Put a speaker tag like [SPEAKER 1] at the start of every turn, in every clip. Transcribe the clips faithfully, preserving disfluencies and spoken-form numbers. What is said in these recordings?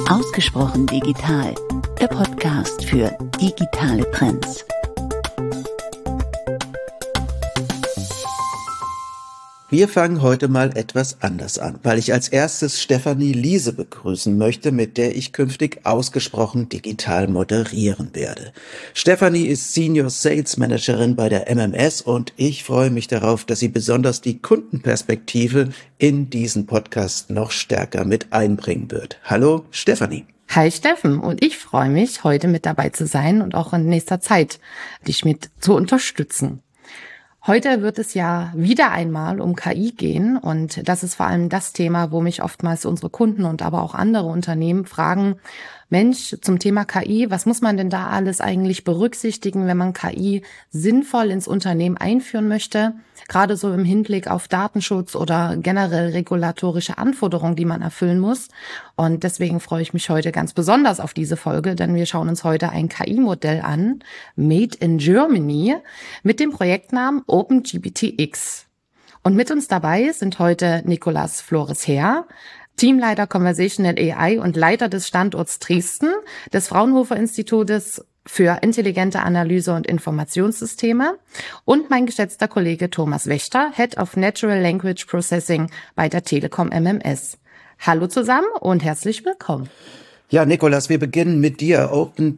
[SPEAKER 1] Ausgesprochen digital, der Podcast für digitale Trends.
[SPEAKER 2] Wir fangen heute mal etwas anders an, weil ich als erstes Stefanie Liese begrüßen möchte, mit der ich künftig ausgesprochen digital moderieren werde. Stefanie ist Senior Sales Managerin bei der M M S und ich freue mich darauf, dass sie besonders die Kundenperspektive in diesen Podcast noch stärker mit einbringen wird. Hallo Stefanie.
[SPEAKER 3] Hi Steffen, und ich freue mich, heute mit dabei zu sein und auch in nächster Zeit dich mit zu unterstützen. Heute wird es ja wieder einmal um K I gehen und das ist vor allem das Thema, wo mich oftmals unsere Kunden und aber auch andere Unternehmen fragen, Mensch, zum Thema K I, was muss man denn da alles eigentlich berücksichtigen, wenn man K I sinnvoll ins Unternehmen einführen möchte? Gerade so im Hinblick auf Datenschutz oder generell regulatorische Anforderungen, die man erfüllen muss. Und deswegen freue ich mich heute ganz besonders auf diese Folge, denn wir schauen uns heute ein K I-Modell an, Made in Germany, mit dem Projektnamen OpenGPTX. Und mit uns dabei sind heute Nicolas Flores-Heer, Teamleiter Conversational A I und Leiter des Standorts Dresden des Fraunhofer Institutes für intelligente Analyse und Informationssysteme und mein geschätzter Kollege Thomas Wächter, Head of Natural Language Processing bei der Telekom M M S. Hallo zusammen und herzlich willkommen.
[SPEAKER 2] Ja, Nicolas, wir beginnen mit dir.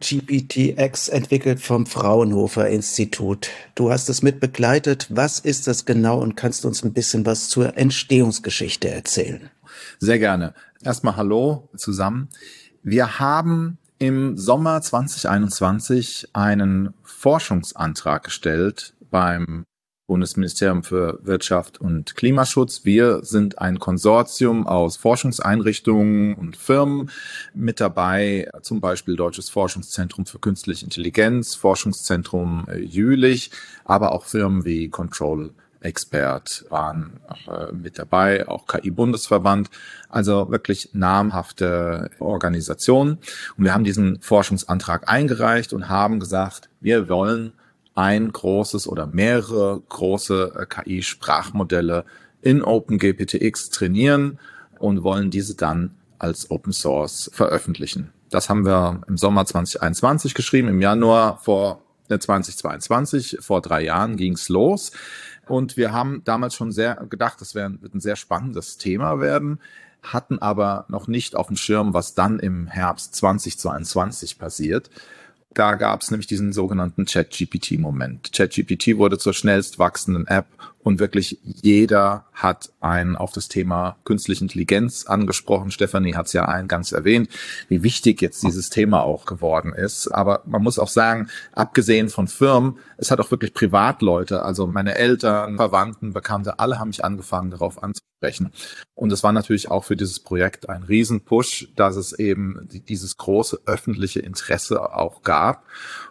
[SPEAKER 2] OpenGPTX entwickelt vom Fraunhofer Institut. Du hast es mit begleitet. Was ist das genau und kannst du uns ein bisschen was zur Entstehungsgeschichte erzählen?
[SPEAKER 4] Sehr gerne. Erstmal hallo zusammen. Wir haben im Sommer zwanzig einundzwanzig einen Forschungsantrag gestellt beim Bundesministerium für Wirtschaft und Klimaschutz. Wir sind ein Konsortium aus Forschungseinrichtungen und Firmen mit dabei, zum Beispiel Deutsches Forschungszentrum für Künstliche Intelligenz, Forschungszentrum Jülich, aber auch Firmen wie Control Expert waren äh, mit dabei, auch K I-Bundesverband, also wirklich namhafte Organisationen. Und wir haben diesen Forschungsantrag eingereicht und haben gesagt, wir wollen ein großes oder mehrere große äh, K I-Sprachmodelle in OpenGPTX trainieren und wollen diese dann als Open Source veröffentlichen. Das haben wir im Sommer zwanzig einundzwanzig geschrieben, im Januar vor äh, zwanzig zweiundzwanzig, vor drei Jahren ging's los. Und wir haben damals schon sehr gedacht, das wird ein sehr spannendes Thema werden, hatten aber noch nicht auf dem Schirm, was dann im Herbst zwanzig zweiundzwanzig passiert. Da gab es nämlich diesen sogenannten ChatGPT-Moment. ChatGPT wurde zur schnellst wachsenden App und wirklich jeder hat einen auf das Thema künstliche Intelligenz angesprochen. Stefanie hat es ja eingangs erwähnt, wie wichtig jetzt dieses Thema auch geworden ist. Aber man muss auch sagen, abgesehen von Firmen, es hat auch wirklich Privatleute, also meine Eltern, Verwandten, Bekannte, alle haben mich angefangen, darauf anzusprechen. Und es war natürlich auch für dieses Projekt ein Riesenpush, dass es eben dieses große öffentliche Interesse auch gab.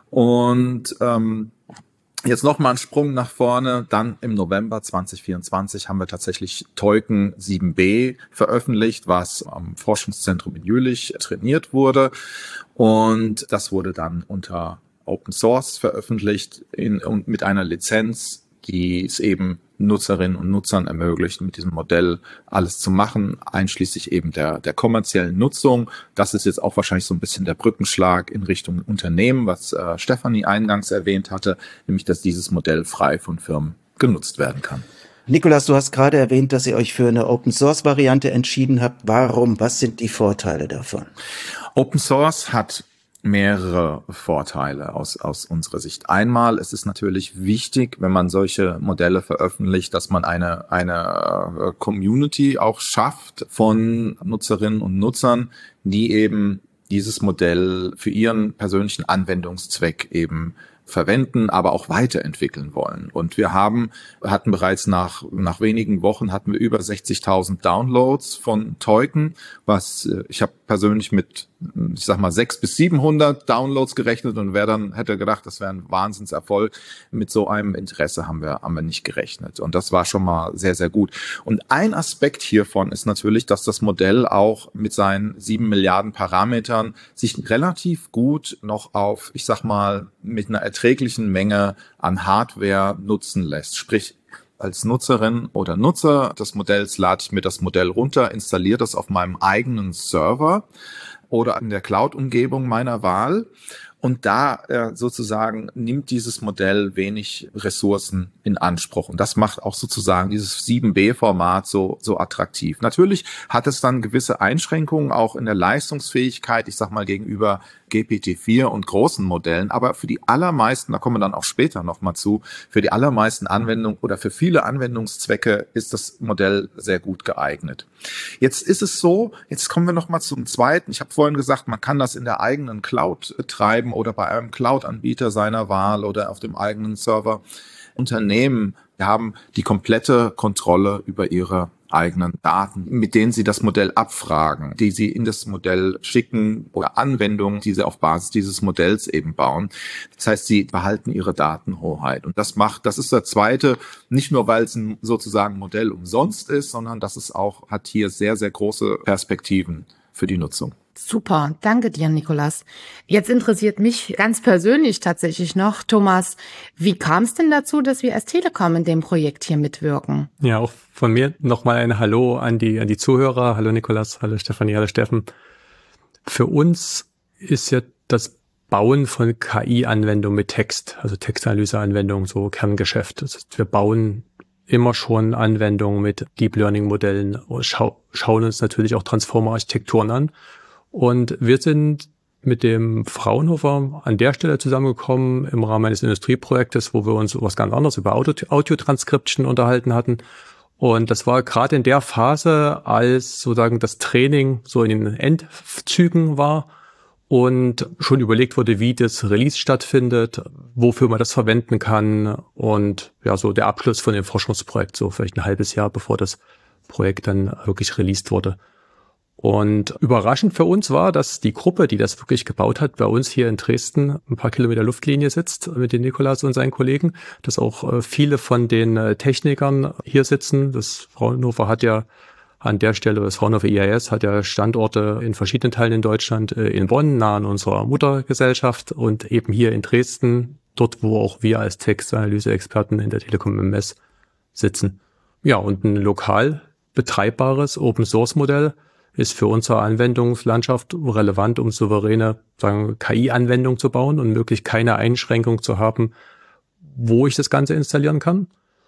[SPEAKER 4] Und ähm, Jetzt nochmal einen Sprung nach vorne. Dann im November zwanzig vierundzwanzig haben wir tatsächlich Teuken sieben b veröffentlicht, was am Forschungszentrum in Jülich trainiert wurde. Und das wurde dann unter Open Source veröffentlicht in, und mit einer Lizenz, die es eben Nutzerinnen und Nutzern ermöglicht, mit diesem Modell alles zu machen, einschließlich eben der, der kommerziellen Nutzung. Das ist jetzt auch wahrscheinlich so ein bisschen der Brückenschlag in Richtung Unternehmen, was äh, Stefanie eingangs erwähnt hatte, nämlich, dass dieses Modell frei von Firmen genutzt werden kann.
[SPEAKER 2] Nicolas, du hast gerade erwähnt, dass ihr euch für eine Open-Source-Variante entschieden habt. Warum? Was sind die Vorteile davon?
[SPEAKER 4] Open Source hat mehrere Vorteile aus, aus unserer Sicht. Einmal, es ist natürlich wichtig, wenn man solche Modelle veröffentlicht, dass man eine, eine Community auch schafft von Nutzerinnen und Nutzern, die eben dieses Modell für ihren persönlichen Anwendungszweck eben verwenden, aber auch weiterentwickeln wollen. Und wir haben, hatten bereits nach, nach wenigen Wochen hatten wir über sechzigtausend Downloads von Teuken, was ich habe persönlich mit, ich sag mal, sechshundert bis siebenhundert Downloads gerechnet und wer dann hätte gedacht, das wäre ein Wahnsinnserfolg. Mit so einem Interesse haben wir, haben wir nicht gerechnet. Und das war schon mal sehr, sehr gut. Und ein Aspekt hiervon ist natürlich, dass das Modell auch mit seinen sieben Milliarden Parametern sich relativ gut noch auf, ich sag mal, mit einer erträglichen Menge an Hardware nutzen lässt. Sprich, als Nutzerin oder Nutzer des Modells lade ich mir das Modell runter, installiere das auf meinem eigenen Server oder in der Cloud-Umgebung meiner Wahl. Und da äh, sozusagen nimmt dieses Modell wenig Ressourcen in Anspruch. Und das macht auch sozusagen dieses sieben B-Format so so attraktiv. Natürlich hat es dann gewisse Einschränkungen auch in der Leistungsfähigkeit, ich sag mal gegenüber G P T vier und großen Modellen. Aber für die allermeisten, da kommen wir dann auch später nochmal zu, für die allermeisten Anwendungen oder für viele Anwendungszwecke ist das Modell sehr gut geeignet. Jetzt ist es so, jetzt kommen wir nochmal zum zweiten. Ich habe vorhin gesagt, man kann das in der eigenen Cloud treiben oder bei einem Cloud-Anbieter seiner Wahl oder auf dem eigenen Server. Unternehmen haben die komplette Kontrolle über ihre eigenen Daten, mit denen sie das Modell abfragen, die sie in das Modell schicken oder Anwendungen, die sie auf Basis dieses Modells eben bauen. Das heißt, sie behalten ihre Datenhoheit. Und das macht, das ist der zweite, nicht nur, weil es ein sozusagen Modell umsonst ist, sondern dass es auch hat hier sehr, sehr große Perspektiven für die Nutzung.
[SPEAKER 3] Super, danke dir, Nicolas. Jetzt interessiert mich ganz persönlich tatsächlich noch, Thomas, wie kam es denn dazu, dass wir als Telekom in dem Projekt hier mitwirken?
[SPEAKER 5] Ja, auch von mir nochmal ein Hallo an die, an die Zuhörer. Hallo Nicolas, hallo Stefanie, hallo Steffen. Für uns ist ja das Bauen von K I-Anwendungen mit Text, also Textanalyse-Anwendungen, so Kerngeschäft. Das heißt, wir bauen immer schon Anwendungen mit Deep Learning Modellen, schau, schauen uns natürlich auch Transformer-Architekturen an. Und wir sind mit dem Fraunhofer an der Stelle zusammengekommen im Rahmen eines Industrieprojektes, wo wir uns was ganz anderes über Audio-Transcription unterhalten hatten. Und das war gerade in der Phase, als sozusagen das Training so in den Endzügen war und schon überlegt wurde, wie das Release stattfindet, wofür man das verwenden kann und ja, so der Abschluss von dem Forschungsprojekt, so vielleicht ein halbes Jahr, bevor das Projekt dann wirklich released wurde. Und überraschend für uns war, dass die Gruppe, die das wirklich gebaut hat, bei uns hier in Dresden ein paar Kilometer Luftlinie sitzt mit den Nicolas und seinen Kollegen, dass auch viele von den Technikern hier sitzen. Das Fraunhofer hat ja an der Stelle, das Fraunhofer I A S hat ja Standorte in verschiedenen Teilen in Deutschland, in Bonn, nah an unserer Muttergesellschaft und eben hier in Dresden, dort, wo auch wir als Textanalyse-Experten in der Telekom M S sitzen. Ja, und ein lokal betreibbares Open-Source-Modell ist für unsere Anwendungslandschaft relevant, um souveräne, sagen, K I-Anwendungen zu bauen und möglichst keine Einschränkung zu haben, wo ich das Ganze installieren kann.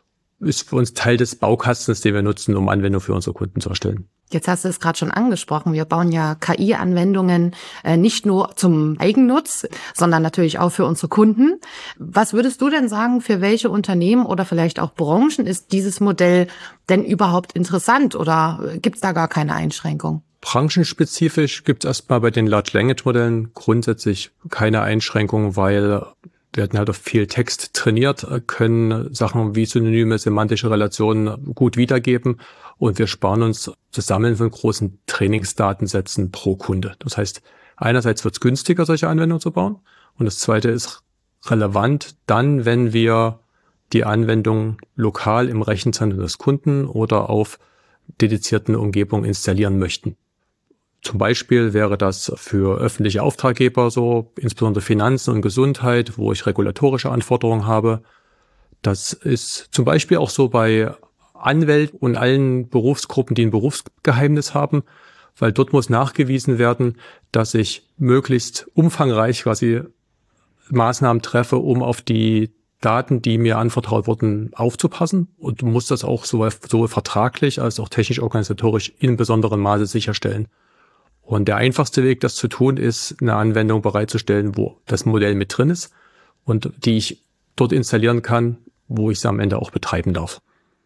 [SPEAKER 5] Ist für uns Teil des Baukastens, den wir nutzen, um Anwendungen für unsere Kunden zu erstellen.
[SPEAKER 3] Jetzt hast du es gerade schon angesprochen. Wir bauen ja K I-Anwendungen äh, nicht nur zum Eigennutz, sondern natürlich auch für unsere Kunden. Was würdest du denn sagen, für welche Unternehmen oder vielleicht auch Branchen ist dieses Modell denn überhaupt interessant oder gibt es da gar keine Einschränkung?
[SPEAKER 5] Branchenspezifisch gibt es erstmal bei den Large Language Modellen grundsätzlich keine Einschränkung, weil wir hatten halt auf viel Text trainiert, können Sachen wie synonyme semantische Relationen gut wiedergeben und wir sparen uns das Sammeln von großen Trainingsdatensätzen pro Kunde. Das heißt, einerseits wird es günstiger, solche Anwendungen zu bauen und das zweite ist relevant dann, wenn wir die Anwendung lokal im Rechenzentrum des Kunden oder auf dedizierten Umgebungen installieren möchten. Zum Beispiel wäre das für öffentliche Auftraggeber so, insbesondere Finanzen und Gesundheit, wo ich regulatorische Anforderungen habe. Das ist zum Beispiel auch so bei Anwälten und allen Berufsgruppen, die ein Berufsgeheimnis haben, weil dort muss nachgewiesen werden, dass ich möglichst umfangreich quasi Maßnahmen treffe, um auf die Daten, die mir anvertraut wurden, aufzupassen und muss das auch sowohl, sowohl vertraglich als auch technisch-organisatorisch in besonderem Maße sicherstellen. Und der einfachste Weg, das zu tun, ist, eine Anwendung bereitzustellen, wo das Modell mit drin ist und die ich dort installieren kann, wo ich sie am Ende auch betreiben darf.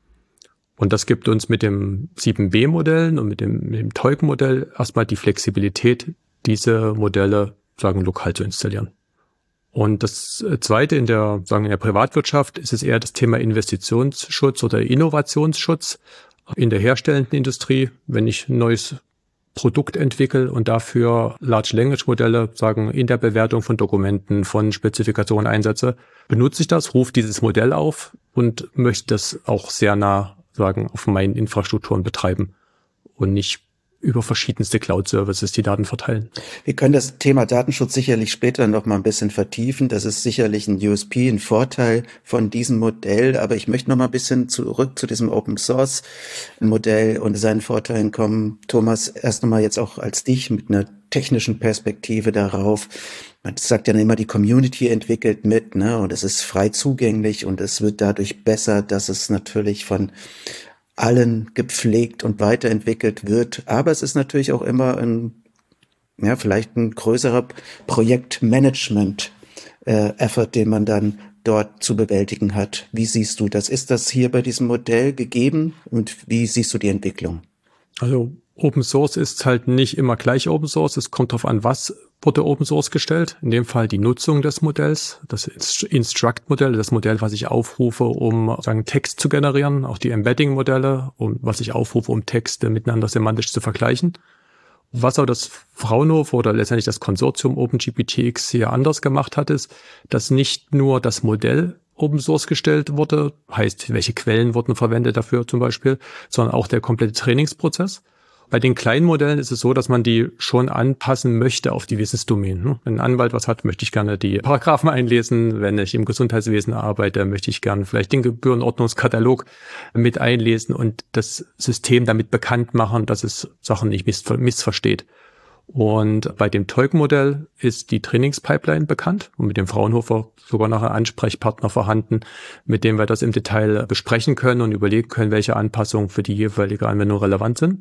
[SPEAKER 5] Und das gibt uns mit dem sieben B-Modell und mit dem, mit dem T E U-Modell erstmal die Flexibilität, diese Modelle, sagen, lokal zu installieren. Und das Zweite in der, sagen, in der Privatwirtschaft ist es eher das Thema Investitionsschutz oder Innovationsschutz in der herstellenden Industrie. Wenn ich ein neues Produkt entwickle und dafür Large Language Modelle, sagen, in der Bewertung von Dokumenten, von Spezifikationen einsetze, benutze ich das, rufe dieses Modell auf und möchte das auch sehr nah, sagen, auf meinen Infrastrukturen betreiben und nicht über verschiedenste Cloud-Services die Daten verteilen.
[SPEAKER 2] Wir können das Thema Datenschutz sicherlich später noch mal ein bisschen vertiefen. Das ist sicherlich ein U S P, ein Vorteil von diesem Modell. Aber ich möchte noch mal ein bisschen zurück zu diesem Open-Source-Modell und seinen Vorteilen kommen. Thomas, erst noch mal jetzt auch als dich mit einer technischen Perspektive darauf. Man sagt ja immer, die Community entwickelt mit, ne? Und es ist frei zugänglich und es wird dadurch besser, dass es natürlich von allen gepflegt und weiterentwickelt wird. Aber es ist natürlich auch immer ein, ja, vielleicht ein größerer Projektmanagement-Effort, äh, den man dann dort zu bewältigen hat. Wie siehst du das? Ist das hier bei diesem Modell gegeben und wie siehst du die Entwicklung?
[SPEAKER 5] Also Open Source ist halt nicht immer gleich Open Source. Es kommt darauf an, was wurde Open Source gestellt. In dem Fall die Nutzung des Modells, das Instruct-Modell, das Modell, was ich aufrufe, um sagen Text zu generieren, auch die Embedding-Modelle, um was ich aufrufe, um Texte miteinander semantisch zu vergleichen. Was aber das Fraunhofer oder letztendlich das Konsortium OpenGPT-X hier anders gemacht hat, ist, dass nicht nur das Modell Open Source gestellt wurde, heißt, welche Quellen wurden verwendet dafür zum Beispiel, sondern auch der komplette Trainingsprozess. Bei den kleinen Modellen ist es so, dass man die schon anpassen möchte auf die Wissensdomänen. Wenn ein Anwalt was hat, möchte ich gerne die Paragraphen einlesen. Wenn ich im Gesundheitswesen arbeite, möchte ich gerne vielleicht den Gebührenordnungskatalog mit einlesen und das System damit bekannt machen, dass es Sachen nicht missver- missversteht. Und bei dem Teug-Modell ist die Trainingspipeline bekannt und mit dem Fraunhofer sogar noch ein Ansprechpartner vorhanden, mit dem wir das im Detail besprechen können und überlegen können, welche Anpassungen für die jeweilige Anwendung relevant sind.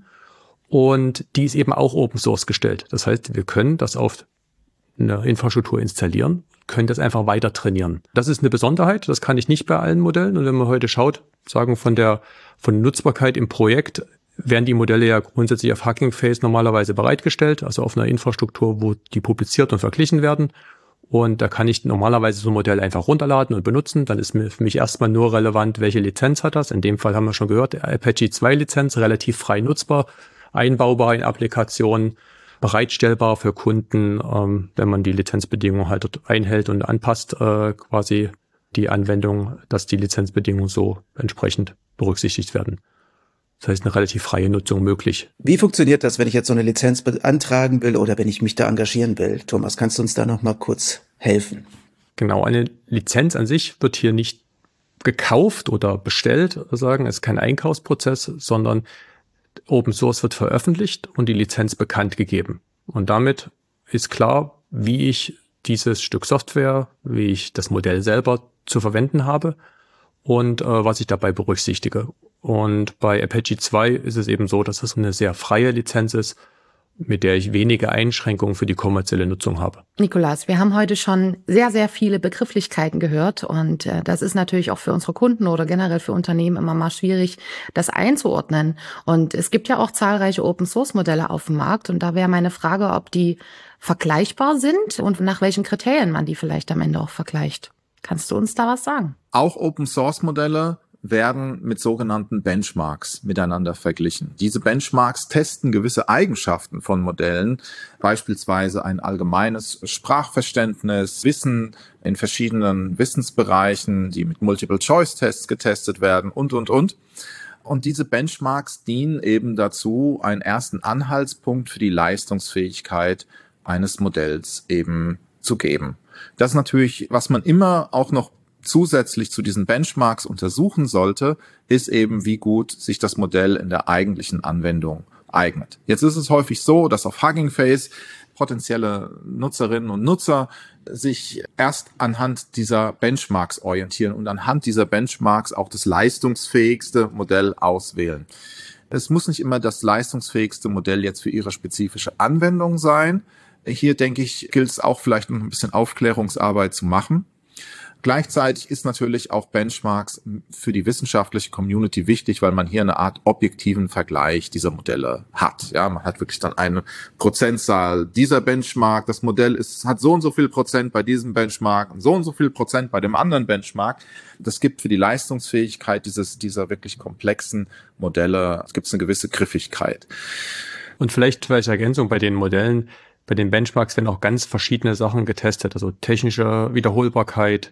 [SPEAKER 5] Und die ist eben auch Open Source gestellt. Das heißt, wir können das auf eine Infrastruktur installieren, können das einfach weiter trainieren. Das ist eine Besonderheit, das kann ich nicht bei allen Modellen. Und wenn man heute schaut, sagen von der von Nutzbarkeit im Projekt, werden die Modelle ja grundsätzlich auf Hugging Face normalerweise bereitgestellt, also auf einer Infrastruktur, wo die publiziert und verglichen werden. Und da kann ich normalerweise so ein Modell einfach runterladen und benutzen. Dann ist mir für mich erstmal nur relevant, welche Lizenz hat das. In dem Fall haben wir schon gehört, Apache zwei Lizenz, relativ frei nutzbar, einbaubar in Applikationen, bereitstellbar für Kunden, ähm, wenn man die Lizenzbedingungen halt dort einhält und anpasst, äh, quasi die Anwendung, dass die Lizenzbedingungen so entsprechend berücksichtigt werden. Das heißt, eine relativ freie Nutzung möglich.
[SPEAKER 2] Wie funktioniert das, wenn ich jetzt so eine Lizenz beantragen will oder wenn ich mich da engagieren will? Thomas, kannst du uns da noch mal kurz helfen?
[SPEAKER 5] Genau, eine Lizenz an sich wird hier nicht gekauft oder bestellt, sagen, es ist kein Einkaufsprozess, sondern Open Source wird veröffentlicht und die Lizenz bekannt gegeben. Und damit ist klar, wie ich dieses Stück Software, wie ich das Modell selber zu verwenden habe und äh, was ich dabei berücksichtige. Und bei Apache zwei ist es eben so, dass es eine sehr freie Lizenz ist, mit der ich wenige Einschränkungen für die kommerzielle Nutzung habe.
[SPEAKER 3] Nikolaus, wir haben heute schon sehr, sehr viele Begrifflichkeiten gehört und äh, das ist natürlich auch für unsere Kunden oder generell für Unternehmen immer mal schwierig, das einzuordnen. Und es gibt ja auch zahlreiche Open-Source-Modelle auf dem Markt und da wäre meine Frage, ob die vergleichbar sind und nach welchen Kriterien man die vielleicht am Ende auch vergleicht. Kannst du uns da was sagen?
[SPEAKER 4] Auch Open-Source-Modelle werden mit sogenannten Benchmarks miteinander verglichen. Diese Benchmarks testen gewisse Eigenschaften von Modellen, beispielsweise ein allgemeines Sprachverständnis, Wissen in verschiedenen Wissensbereichen, die mit Multiple-Choice-Tests getestet werden und, und, und. Und diese Benchmarks dienen eben dazu, einen ersten Anhaltspunkt für die Leistungsfähigkeit eines Modells eben zu geben. Das ist natürlich, was man immer auch noch zusätzlich zu diesen Benchmarks untersuchen sollte, ist eben, wie gut sich das Modell in der eigentlichen Anwendung eignet. Jetzt ist es häufig so, dass auf Hugging Face potenzielle Nutzerinnen und Nutzer sich erst anhand dieser Benchmarks orientieren und anhand dieser Benchmarks auch das leistungsfähigste Modell auswählen. Es muss nicht immer das leistungsfähigste Modell jetzt für ihre spezifische Anwendung sein. Hier, denke ich, gilt es auch vielleicht noch ein bisschen Aufklärungsarbeit zu machen. Gleichzeitig ist natürlich auch Benchmarks für die wissenschaftliche Community wichtig, weil man hier eine Art objektiven Vergleich dieser Modelle hat. Ja, man hat wirklich dann eine Prozentzahl dieser Benchmark. Das Modell ist, hat so und so viel Prozent bei diesem Benchmark und so und so viel Prozent bei dem anderen Benchmark. Das gibt für die Leistungsfähigkeit dieses, dieser wirklich komplexen Modelle, es gibt eine gewisse Griffigkeit.
[SPEAKER 5] Und vielleicht als Ergänzung bei den Modellen, bei den Benchmarks werden auch ganz verschiedene Sachen getestet, also technische Wiederholbarkeit,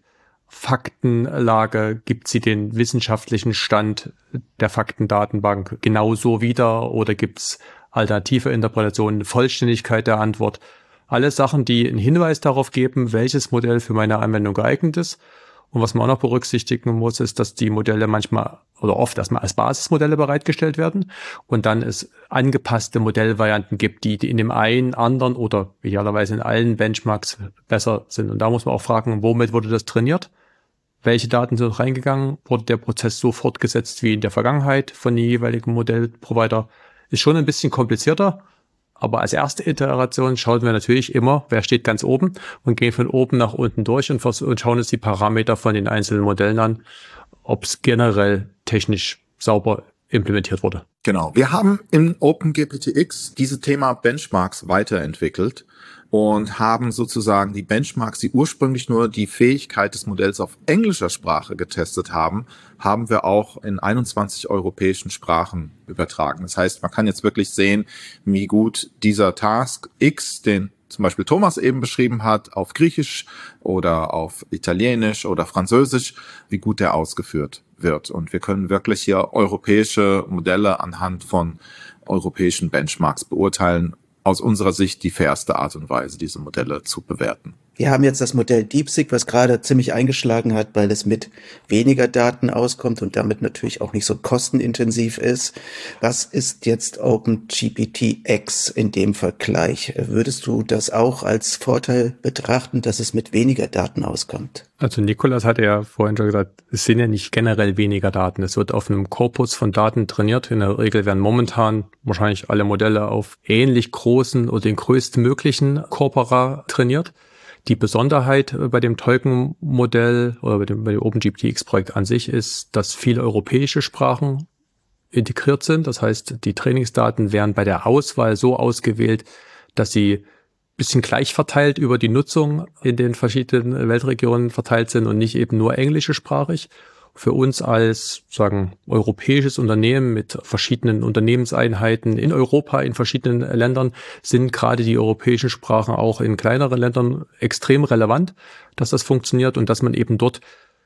[SPEAKER 5] Faktenlage, gibt sie den wissenschaftlichen Stand der Faktendatenbank genauso wieder oder gibt es alternative Interpretationen, Vollständigkeit der Antwort. Alles Sachen, die einen Hinweis darauf geben, welches Modell für meine Anwendung geeignet ist. Und was man auch noch berücksichtigen muss, ist, dass die Modelle manchmal oder oft erstmal als Basismodelle bereitgestellt werden und dann es angepasste Modellvarianten gibt, die in dem einen, anderen oder idealerweise in allen Benchmarks besser sind. Und da muss man auch fragen, womit wurde das trainiert? Welche Daten sind reingegangen? Wurde der Prozess so fortgesetzt wie in der Vergangenheit von den jeweiligen Modellprovider? Ist schon ein bisschen komplizierter. Aber als erste Iteration schauen wir natürlich immer, wer steht ganz oben und gehen von oben nach unten durch und, und schauen uns die Parameter von den einzelnen Modellen an, ob es generell technisch sauber implementiert wurde.
[SPEAKER 4] Genau. Wir haben in OpenGPTX dieses Thema Benchmarks weiterentwickelt und haben sozusagen die Benchmarks, die ursprünglich nur die Fähigkeit des Modells auf englischer Sprache getestet haben, haben wir auch in einundzwanzig europäischen Sprachen übertragen. Das heißt, man kann jetzt wirklich sehen, wie gut dieser Task X, den zum Beispiel Thomas eben beschrieben hat, auf Griechisch oder auf Italienisch oder Französisch, wie gut der ausgeführt wird. Und wir können wirklich hier europäische Modelle anhand von europäischen Benchmarks beurteilen. Aus unserer Sicht die fairste Art und Weise, diese Modelle zu bewerten.
[SPEAKER 2] Wir haben jetzt das Modell DeepSeek, was gerade ziemlich eingeschlagen hat, weil es mit weniger Daten auskommt und damit natürlich auch nicht so kostenintensiv ist. Was ist jetzt OpenGPTX in dem Vergleich? Würdest du das auch als Vorteil betrachten, dass es mit weniger Daten auskommt?
[SPEAKER 5] Also Nikolas hatte ja vorhin schon gesagt, es sind ja nicht generell weniger Daten. Es wird auf einem Korpus von Daten trainiert. In der Regel werden momentan wahrscheinlich alle Modelle auf ähnlich großen oder den größtmöglichen Corpora trainiert. Die Besonderheit bei dem Tolkien-Modell oder bei dem, bei dem OpenGPTX-Projekt an sich ist, dass viele europäische Sprachen integriert sind. Das heißt, die Trainingsdaten werden bei der Auswahl so ausgewählt, dass sie bisschen gleich verteilt über die Nutzung in den verschiedenen Weltregionen verteilt sind und nicht eben nur englischsprachig. Für uns als, sagen, europäisches Unternehmen mit verschiedenen Unternehmenseinheiten in Europa, in verschiedenen Ländern, sind gerade die europäischen Sprachen auch in kleineren Ländern extrem relevant, dass das funktioniert und dass man eben dort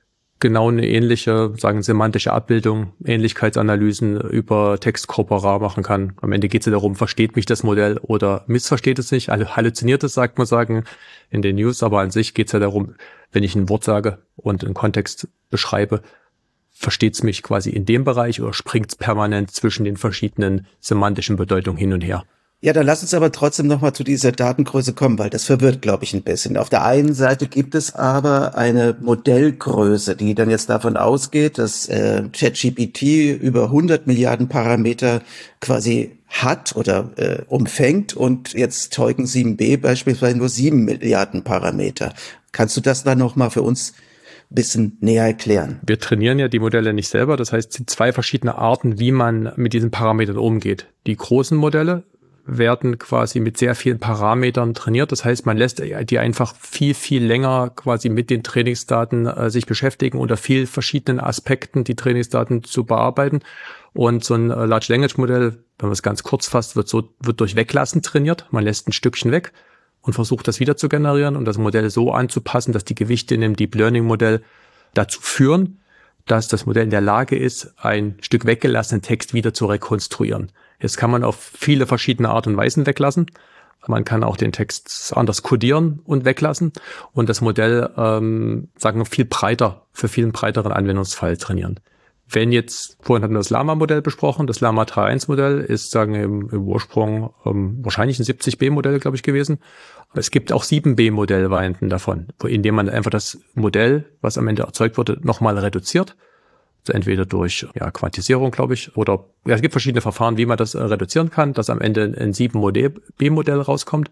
[SPEAKER 5] genau eine ähnliche, sagen, semantische Abbildung, Ähnlichkeitsanalysen über Textkorpora machen kann. Am Ende geht es ja darum, versteht mich das Modell oder missversteht es nicht, halluziniert es, sagt man sagen, in den News, aber an sich geht es ja darum, wenn ich ein Wort sage und einen Kontext beschreibe, versteht es mich quasi in dem Bereich oder springt es permanent zwischen den verschiedenen semantischen Bedeutungen hin und her?
[SPEAKER 2] Ja, dann lass uns aber trotzdem nochmal zu dieser Datengröße kommen, weil das verwirrt, glaube ich, ein bisschen. Auf der einen Seite gibt es aber eine Modellgröße, die dann jetzt davon ausgeht, dass äh, ChatGPT über hundert Milliarden Parameter quasi hat oder äh, umfängt und jetzt Tolkien sieben b beispielsweise nur sieben Milliarden Parameter. Kannst du das dann nochmal für uns ein bisschen näher erklären?
[SPEAKER 5] Wir trainieren ja die Modelle nicht selber, das heißt, es sind zwei verschiedene Arten, wie man mit diesen Parametern umgeht. Die großen Modelle werden quasi mit sehr vielen Parametern trainiert. Das heißt, man lässt die einfach viel, viel länger quasi mit den Trainingsdaten äh, sich beschäftigen, unter vielen verschiedenen Aspekten die Trainingsdaten zu bearbeiten. Und so ein äh, Large Language Modell, wenn man es ganz kurz fasst, wird so, wird durch Weglassen trainiert. Man lässt ein Stückchen weg und versucht das wieder zu generieren und das Modell so anzupassen, dass die Gewichte in dem Deep Learning Modell dazu führen, dass das Modell in der Lage ist, ein Stück weggelassenen Text wieder zu rekonstruieren. Jetzt kann man auf viele verschiedene Art und Weisen weglassen. Man kann auch den Text anders codieren und weglassen und das Modell, ähm, sagen wir, viel breiter, für viel breiteren Anwendungsfall trainieren. Wenn jetzt, vorhin hatten wir das Llama-Modell besprochen, das Llama drei Punkt eins Modell ist, sagen wir, im, im Ursprung ähm, wahrscheinlich ein siebzig b Modell, glaube ich, gewesen. Es gibt auch sieben b Modellvarianten davon, in dem man einfach das Modell, was am Ende erzeugt wurde, nochmal reduziert. Also entweder durch ja, Quantisierung, glaube ich, oder ja, es gibt verschiedene Verfahren, wie man das äh, reduzieren kann, dass am Ende ein sieben b Modell rauskommt.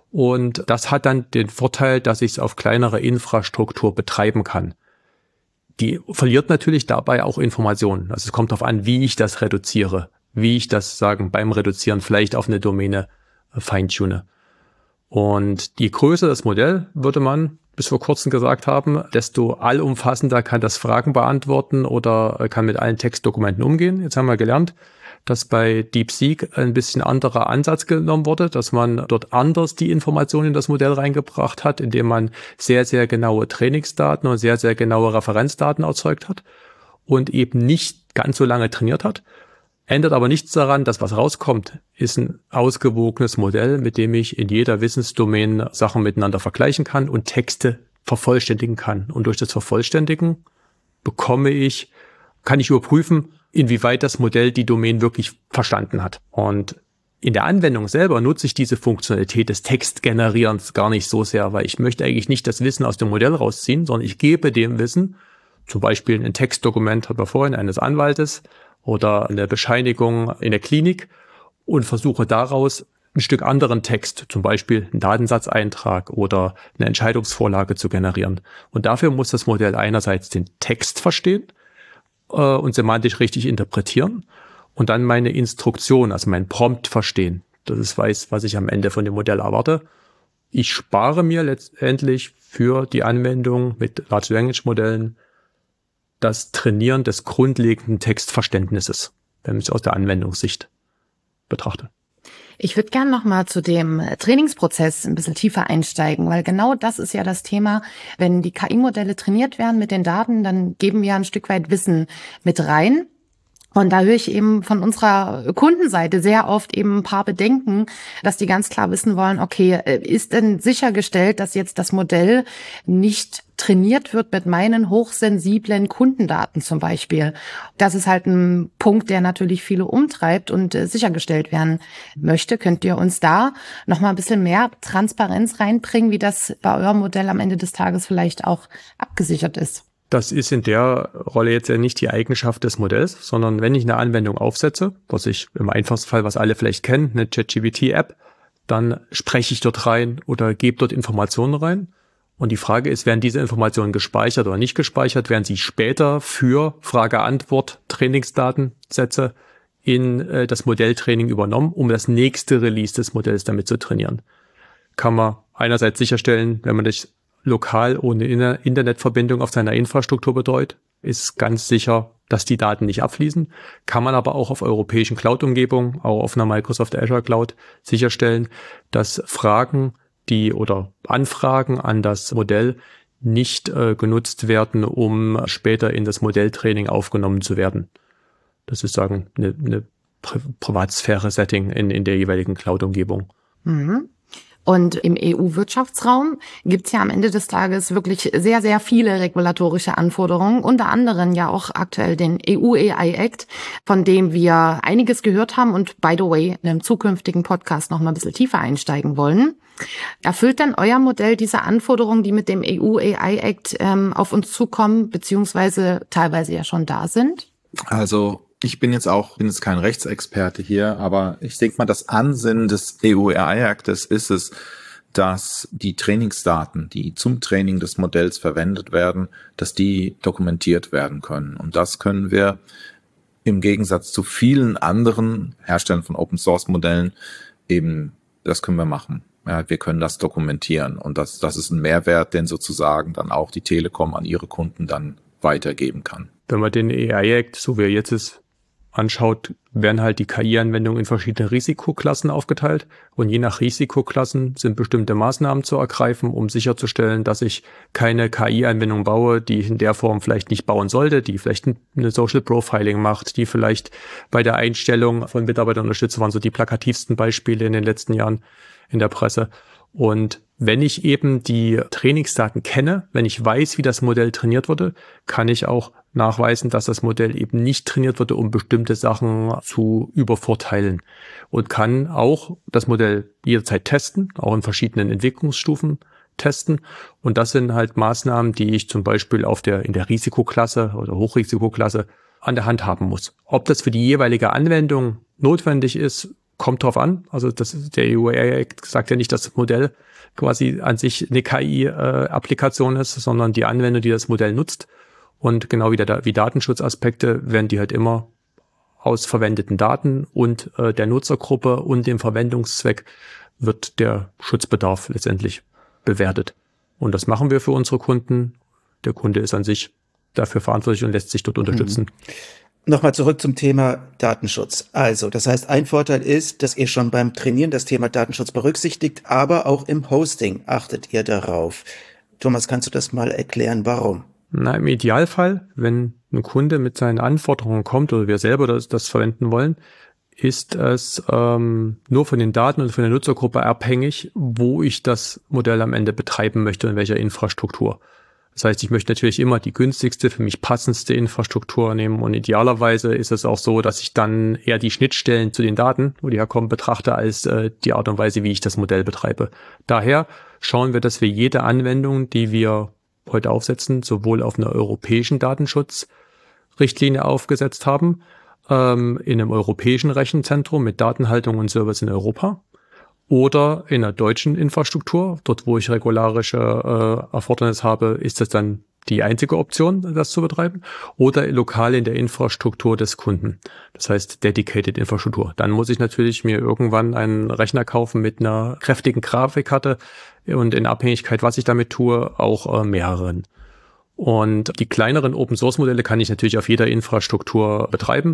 [SPEAKER 5] Und das hat dann den Vorteil, dass ich es auf kleinere Infrastruktur betreiben kann. Die verliert natürlich dabei auch Informationen. Also es kommt darauf an, wie ich das reduziere, wie ich das, sagen, beim Reduzieren vielleicht auf eine Domäne äh, feintune. Und je größer das Modell, würde man bis vor kurzem gesagt haben, desto allumfassender kann das Fragen beantworten oder kann mit allen Textdokumenten umgehen. Jetzt haben wir gelernt, dass bei DeepSeek ein bisschen anderer Ansatz genommen wurde, dass man dort anders die Informationen in das Modell reingebracht hat, indem man sehr, sehr genaue Trainingsdaten und sehr, sehr genaue Referenzdaten erzeugt hat und eben nicht ganz so lange trainiert hat. Ändert aber nichts daran, dass was rauskommt, ist ein ausgewogenes Modell, mit dem ich in jeder Wissensdomain Sachen miteinander vergleichen kann und Texte vervollständigen kann. Und durch das Vervollständigen bekomme ich, kann ich überprüfen, inwieweit das Modell die Domain wirklich verstanden hat. Und in der Anwendung selber nutze ich diese Funktionalität des Textgenerierens gar nicht so sehr, weil ich möchte eigentlich nicht das Wissen aus dem Modell rausziehen, sondern ich gebe dem Wissen, zum Beispiel ein Textdokument, hat man vorhin, eines Anwaltes oder eine Bescheinigung in der Klinik und versuche daraus ein Stück anderen Text, zum Beispiel einen Datensatzeintrag oder eine Entscheidungsvorlage zu generieren. Und dafür muss das Modell einerseits den Text verstehen äh, und semantisch richtig interpretieren und dann meine Instruktion, also mein Prompt verstehen, dass es weiß, was ich am Ende von dem Modell erwarte. Ich spare mir letztendlich für die Anwendung mit Large Language Modellen das Trainieren des grundlegenden Textverständnisses, wenn ich es aus der Anwendungssicht betrachte.
[SPEAKER 3] Ich würde gerne noch mal zu dem Trainingsprozess ein bisschen tiefer einsteigen, weil genau das ist ja das Thema. Wenn die K I-Modelle trainiert werden mit den Daten, dann geben wir ein Stück weit Wissen mit rein. Und da höre ich eben von unserer Kundenseite sehr oft eben ein paar Bedenken, dass die ganz klar wissen wollen, okay, ist denn sichergestellt, dass jetzt das Modell nicht trainiert wird mit meinen hochsensiblen Kundendaten zum Beispiel? Das ist halt ein Punkt, der natürlich viele umtreibt und sichergestellt werden möchte. Könnt ihr uns da noch mal ein bisschen mehr Transparenz reinbringen, wie das bei eurem Modell am Ende des Tages vielleicht auch abgesichert ist?
[SPEAKER 5] Das ist in der Rolle jetzt ja nicht die Eigenschaft des Modells, sondern wenn ich eine Anwendung aufsetze, was ich im einfachsten Fall, was alle vielleicht kennen, eine ChatGPT-App, dann spreche ich dort rein oder gebe dort Informationen rein. Und die Frage ist, werden diese Informationen gespeichert oder nicht gespeichert? Werden sie später für Frage-Antwort-Trainingsdatensätze in äh, das Modelltraining übernommen, um das nächste Release des Modells damit zu trainieren? Kann man einerseits sicherstellen, wenn man das lokal ohne Internetverbindung auf seiner Infrastruktur betreut, ist ganz sicher, dass die Daten nicht abfließen. Kann man aber auch auf europäischen Cloud-Umgebungen, auch auf einer Microsoft Azure Cloud sicherstellen, dass Fragen, die oder Anfragen an das Modell nicht äh, genutzt werden, um später in das Modelltraining aufgenommen zu werden. Das ist sagen eine, eine Pri- Privatsphäre-Setting in, in der jeweiligen Cloud-Umgebung.
[SPEAKER 3] Mhm. Und im E U-Wirtschaftsraum gibt's ja am Ende des Tages wirklich sehr, sehr viele regulatorische Anforderungen, unter anderem ja auch aktuell den E U A I Act, von dem wir einiges gehört haben und by the way in einem zukünftigen Podcast noch mal ein bisschen tiefer einsteigen wollen. Erfüllt denn euer Modell diese Anforderungen, die mit dem E U A I Act ähm, auf uns zukommen, beziehungsweise teilweise ja schon da sind?
[SPEAKER 4] Also ich bin jetzt auch, bin jetzt kein Rechtsexperte hier, aber ich denke mal, das Ansinnen des E U A I Actes ist es, dass die Trainingsdaten, die zum Training des Modells verwendet werden, dass die dokumentiert werden können. Und das können wir im Gegensatz zu vielen anderen Herstellern von Open-Source-Modellen eben, das können wir machen. Ja, wir können das dokumentieren. Und das, das ist ein Mehrwert, den sozusagen dann auch die Telekom an ihre Kunden dann weitergeben kann.
[SPEAKER 5] Wenn man den E U A I Act, so wie er jetzt ist, anschaut, werden halt die K I-Anwendungen in verschiedene Risikoklassen aufgeteilt und je nach Risikoklassen sind bestimmte Maßnahmen zu ergreifen, um sicherzustellen, dass ich keine K I-Anwendung baue, die ich in der Form vielleicht nicht bauen sollte, die vielleicht eine Social Profiling macht, die vielleicht bei der Einstellung von Mitarbeitern unterstützt, waren so die plakativsten Beispiele in den letzten Jahren in der Presse. Und wenn ich eben die Trainingsdaten kenne, wenn ich weiß, wie das Modell trainiert wurde, kann ich auch nachweisen, dass das Modell eben nicht trainiert wurde, um bestimmte Sachen zu übervorteilen und kann auch das Modell jederzeit testen, auch in verschiedenen Entwicklungsstufen testen. Und das sind halt Maßnahmen, die ich zum Beispiel auf der, in der Risikoklasse oder Hochrisikoklasse an der Hand haben muss. Ob das für die jeweilige Anwendung notwendig ist, kommt drauf an. Also das, der E U A I Act sagt ja nicht, dass das Modell quasi an sich eine K I-Applikation ist, sondern die Anwendung, die das Modell nutzt. Und genau wie, der, wie Datenschutzaspekte werden die halt immer aus verwendeten Daten und äh, der Nutzergruppe und dem Verwendungszweck wird der Schutzbedarf letztendlich bewertet. Und das machen wir für unsere Kunden. Der Kunde ist an sich dafür verantwortlich und lässt sich dort unterstützen.
[SPEAKER 2] Mhm. Nochmal zurück zum Thema Datenschutz. Also, das heißt, ein Vorteil ist, dass ihr schon beim Trainieren das Thema Datenschutz berücksichtigt, aber auch im Hosting achtet ihr darauf. Thomas, kannst du das mal erklären, warum?
[SPEAKER 5] Na, im Idealfall, wenn ein Kunde mit seinen Anforderungen kommt oder wir selber das, das verwenden wollen, ist es ähm, nur von den Daten und von der Nutzergruppe abhängig, wo ich das Modell am Ende betreiben möchte und in welcher Infrastruktur. Das heißt, ich möchte natürlich immer die günstigste, für mich passendste Infrastruktur nehmen und idealerweise ist es auch so, dass ich dann eher die Schnittstellen zu den Daten, wo die herkommen, betrachte, als äh, die Art und Weise, wie ich das Modell betreibe. Daher schauen wir, dass wir jede Anwendung, die wir heute aufsetzen, sowohl auf einer europäischen Datenschutzrichtlinie aufgesetzt haben, ähm, in einem europäischen Rechenzentrum mit Datenhaltung und Service in Europa, oder in einer deutschen Infrastruktur, dort wo ich regularische äh, Erfordernis habe, ist das dann die einzige Option, das zu betreiben, oder lokal in der Infrastruktur des Kunden. Das heißt Dedicated Infrastruktur. Dann muss ich natürlich mir irgendwann einen Rechner kaufen mit einer kräftigen Grafikkarte und in Abhängigkeit, was ich damit tue, auch äh, mehreren. Und die kleineren Open-Source-Modelle kann ich natürlich auf jeder Infrastruktur betreiben.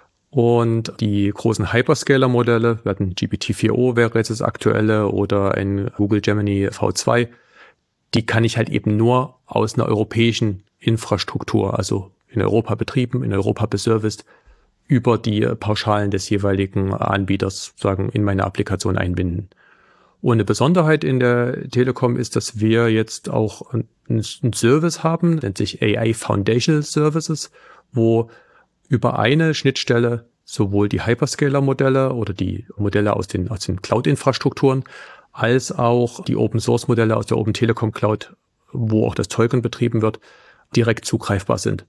[SPEAKER 5] Und die großen Hyperscaler-Modelle, wir hatten G P T vier o wäre jetzt das aktuelle oder ein Google Gemini V zwei, die kann ich halt eben nur aus einer europäischen Infrastruktur, also in Europa betrieben, in Europa beserviced, über die Pauschalen des jeweiligen Anbieters sagen in meine Applikation einbinden. Und eine Besonderheit in der Telekom ist, dass wir jetzt auch einen Service haben, nennt sich A I Foundational Services, wo über eine Schnittstelle sowohl die Hyperscaler-Modelle oder die Modelle aus den, aus den Cloud-Infrastrukturen als auch die Open-Source-Modelle aus der Open Telekom Cloud, wo auch das Token betrieben wird, direkt zugreifbar sind.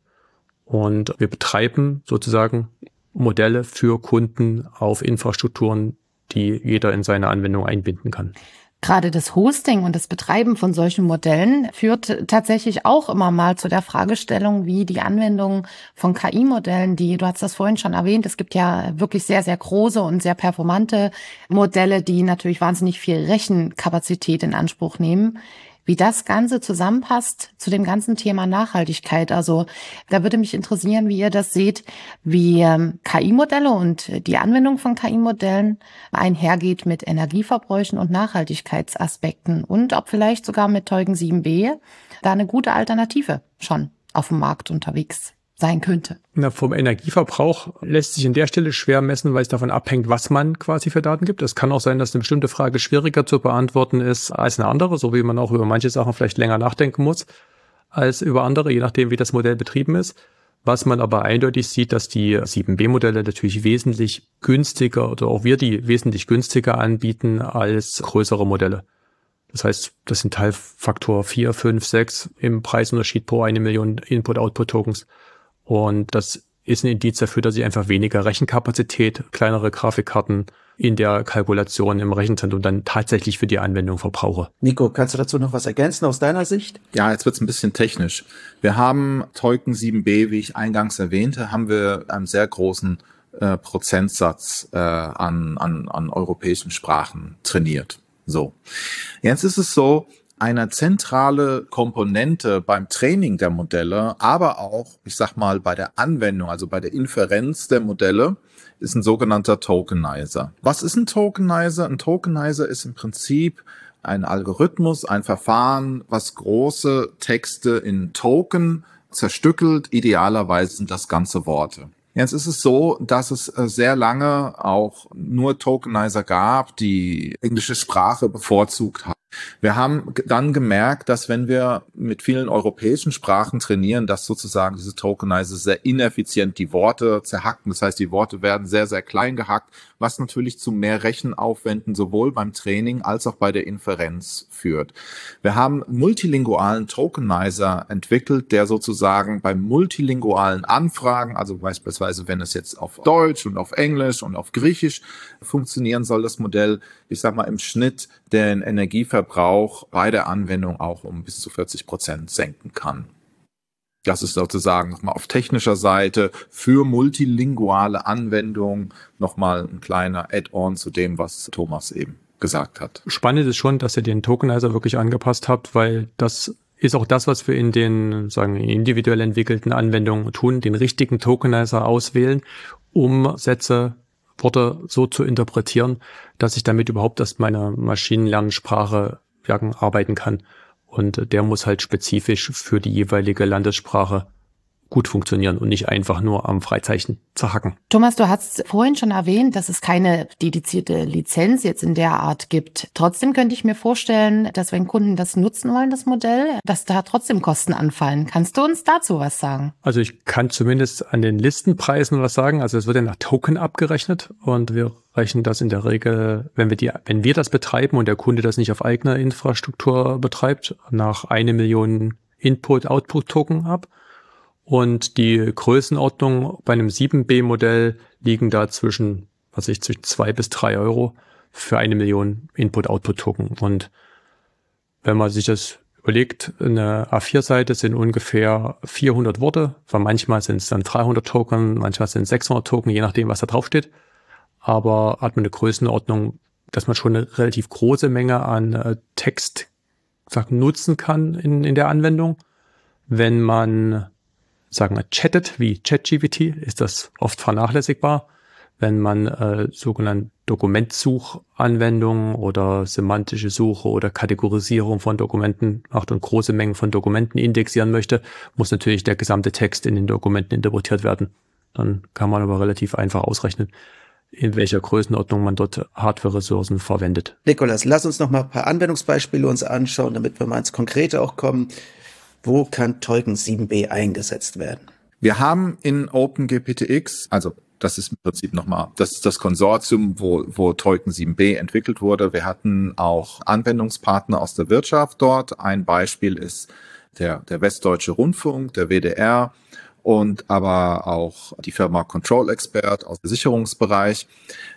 [SPEAKER 5] Und wir betreiben sozusagen Modelle für Kunden auf Infrastrukturen, die jeder in seine Anwendung einbinden kann.
[SPEAKER 3] Gerade das Hosting und das Betreiben von solchen Modellen führt tatsächlich auch immer mal zu der Fragestellung, wie die Anwendung von K I-Modellen, die, du hast das vorhin schon erwähnt, es gibt ja wirklich sehr, sehr große und sehr performante Modelle, die natürlich wahnsinnig viel Rechenkapazität in Anspruch nehmen, wie das Ganze zusammenpasst zu dem ganzen Thema Nachhaltigkeit. Also da würde mich interessieren, wie ihr das seht, wie ähm, K I-Modelle und die Anwendung von K I-Modellen einhergeht mit Energieverbräuchen und Nachhaltigkeitsaspekten und ob vielleicht sogar mit Token sieben b da eine gute Alternative schon auf dem Markt unterwegs sein könnte.
[SPEAKER 5] Na, vom Energieverbrauch lässt sich an der Stelle schwer messen, weil es davon abhängt, was man quasi für Daten gibt. Es kann auch sein, dass eine bestimmte Frage schwieriger zu beantworten ist als eine andere, so wie man auch über manche Sachen vielleicht länger nachdenken muss als über andere, je nachdem, wie das Modell betrieben ist. Was man aber eindeutig sieht, dass die sieben b-Modelle natürlich wesentlich günstiger oder auch wir die wesentlich günstiger anbieten als größere Modelle. Das heißt, das sind Teilfaktor vier, fünf, sechs im Preisunterschied pro eine Million Input-Output-Tokens. Und das ist ein Indiz dafür, dass ich einfach weniger Rechenkapazität, kleinere Grafikkarten in der Kalkulation im Rechenzentrum dann tatsächlich für die Anwendung verbrauche.
[SPEAKER 2] Nico, kannst du dazu noch was ergänzen aus deiner Sicht?
[SPEAKER 4] Ja, jetzt wird's ein bisschen technisch. Wir haben Token sieben b, wie ich eingangs erwähnte, haben wir einen sehr großen äh, Prozentsatz äh, an, an, an europäischen Sprachen trainiert. So. Jetzt ist es so, eine zentrale Komponente beim Training der Modelle, aber auch, ich sag mal, bei der Anwendung, also bei der Inferenz der Modelle, ist ein sogenannter Tokenizer. Was ist ein Tokenizer? Ein Tokenizer ist im Prinzip ein Algorithmus, ein Verfahren, was große Texte in Token zerstückelt. Idealerweise sind das ganze Worte. Jetzt ist es so, dass es sehr lange auch nur Tokenizer gab, die englische Sprache bevorzugt haben. Wir haben dann gemerkt, dass wenn wir mit vielen europäischen Sprachen trainieren, dass sozusagen diese Tokenizer sehr ineffizient die Worte zerhacken. Das heißt, die Worte werden sehr, sehr klein gehackt, was natürlich zu mehr Rechenaufwänden sowohl beim Training als auch bei der Inferenz führt. Wir haben multilingualen Tokenizer entwickelt, der sozusagen beim multilingualen Anfragen, also beispielsweise wenn es jetzt auf Deutsch und auf Englisch und auf Griechisch funktionieren soll, das Modell, ich sag mal, im Schnitt den Energieverbrauch bei der Anwendung auch um bis zu vierzig Prozent senken kann. Das ist sozusagen nochmal auf technischer Seite für multilinguale Anwendungen nochmal ein kleiner Add-on zu dem, was Thomas eben gesagt hat.
[SPEAKER 5] Spannend ist schon, dass ihr den Tokenizer wirklich angepasst habt, weil das ist auch das, was wir in den, sagen, individuell entwickelten Anwendungen tun, den richtigen Tokenizer auswählen, um Sätze, Worte so zu interpretieren, dass ich damit überhaupt erst meine Maschinenlernsprache ja, arbeiten kann. Und der muss halt spezifisch für die jeweilige Landessprache gut funktionieren und nicht einfach nur am Freizeichen zerhacken.
[SPEAKER 3] Thomas, du hast vorhin schon erwähnt, dass es keine dedizierte Lizenz jetzt in der Art gibt. Trotzdem könnte ich mir vorstellen, dass wenn Kunden das nutzen wollen, das Modell, dass da trotzdem Kosten anfallen. Kannst du uns dazu was sagen?
[SPEAKER 5] Also ich kann zumindest an den Listenpreisen was sagen. Also es wird ja nach Token abgerechnet und wir rechnen das in der Regel, wenn wir die, wenn wir das betreiben und der Kunde das nicht auf eigener Infrastruktur betreibt, nach eine Million Input-Output-Token ab. Und die Größenordnung bei einem sieben B Modell liegen da zwischen, was weiß ich, zwischen zwei bis drei Euro für eine Million Input-Output-Token. Und wenn man sich das überlegt, eine A vier Seite sind ungefähr vierhundert Worte, weil manchmal sind es dann dreihundert Token, manchmal sind es sechshundert Token, je nachdem, was da drauf steht. Aber hat man eine Größenordnung, dass man schon eine relativ große Menge an äh, Text sagen, nutzen kann in, in der Anwendung. Wenn man sagen wir, chattet wie ChatGPT, ist das oft vernachlässigbar. Wenn man äh, sogenannte Dokumentsuchanwendungen oder semantische Suche oder Kategorisierung von Dokumenten macht und große Mengen von Dokumenten indexieren möchte, muss natürlich der gesamte Text in den Dokumenten interpretiert werden. Dann kann man aber relativ einfach ausrechnen, in welcher Größenordnung man dort Hardware-Ressourcen verwendet.
[SPEAKER 2] Nikolas, lass uns noch mal ein paar Anwendungsbeispiele uns anschauen, damit wir mal ins Konkrete auch kommen. Wo kann Token sieben B eingesetzt werden?
[SPEAKER 4] Wir haben in OpenGPTX, also das ist im Prinzip nochmal, das ist das Konsortium, wo, wo Token sieben B entwickelt wurde. Wir hatten auch Anwendungspartner aus der Wirtschaft dort. Ein Beispiel ist der, der Westdeutsche Rundfunk, der W D R und aber auch die Firma Control Expert aus dem Sicherungsbereich.